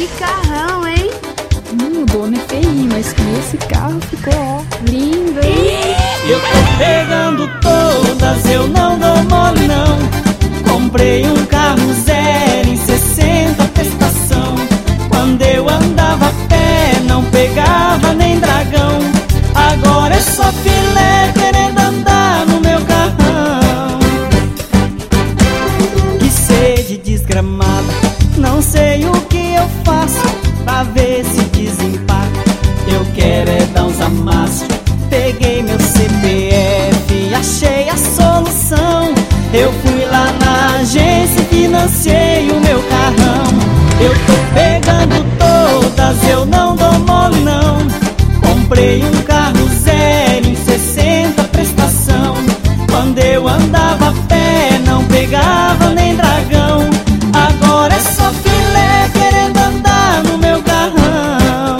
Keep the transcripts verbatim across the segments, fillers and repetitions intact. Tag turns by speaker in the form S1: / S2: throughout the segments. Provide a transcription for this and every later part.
S1: Que carrão, hein?
S2: Hum, o dono é feinho, mas com esse carro ficou, ó, lindo, hein?
S3: Eu tô pegando todas, eu não dou mole não. Comprei um carro zero em sessenta prestação. Quando eu andava a pé não pegava nem dragão. Agora é só filé querendo andar no meu carrão. Que sede desgramada, não sei o que eu faço pra ver se desempaca. Eu quero é dar uns amassos. Peguei meu C P F, achei a solução. Eu fui lá na agência e financiei o meu carrão. Eu tô pegando todas, eu não dou mole não. Comprei um carro zero em sessenta prestação. Quando eu andava a pé não pegava nem dragão. Agora é só filé querendo andar no meu carrão.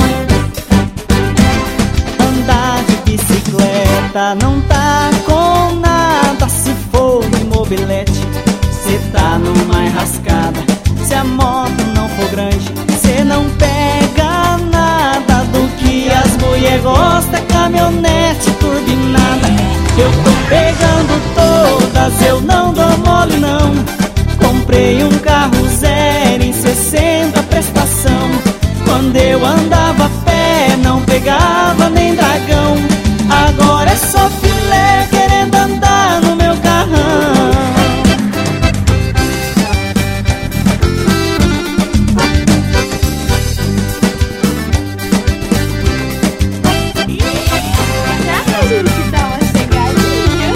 S3: Andar de bicicleta não tá com nada. Se for de mobilete, cê tá numa enrascada. Se a moto não for grande, cê não pega nada. Do que as mulher gostam é caminhonete turbinada. Eu tô pegando todas, eu não dou mole não. Comprei um carro zero em sessenta prestação. Quando eu andava a pé não pegava nem dragão. Agora é só filé querendo andar no meu carrão.
S1: Será que a gente dá uma chegadinha?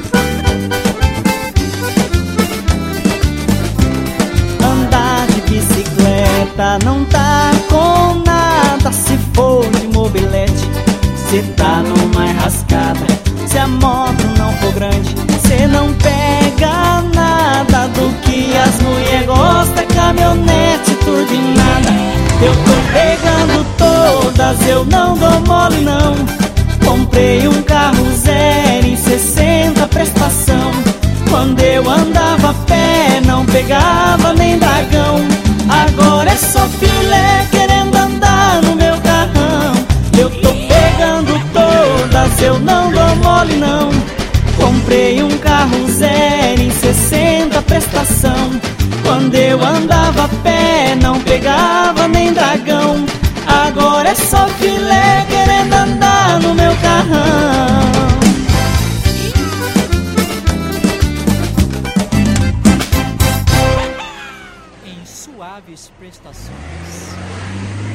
S3: Andar de bicicleta não tá com nada. Se for de mobilete, cê tá numa enrascada. Se a moto não for grande, cê não pega nada. Do que as mulher gostam é caminhonete turbinada. Eu tô pegando todas, eu não dou mole não. Comprei um carro zero em sessenta prestação. Quando eu andava a pé não pegava nem dragão. Agora é só filé querendo andar no meu carrão. Eu tô pegando todas, eu não dou mole não. Comprei um carro zero em sessenta prestação. Quando eu andava a pé não pegava nem dragão. Agora é só filé querendo andar no meu carrão.
S4: Em suaves prestações.